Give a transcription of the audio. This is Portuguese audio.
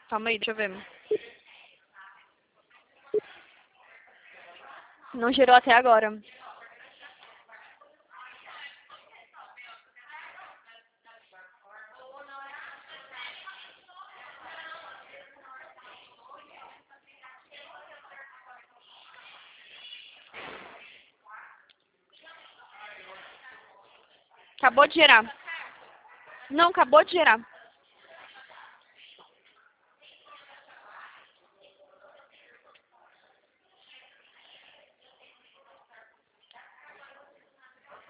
Calma aí, deixa eu ver. Não gerou até agora. Acabou de gerar. Não, acabou de gerar.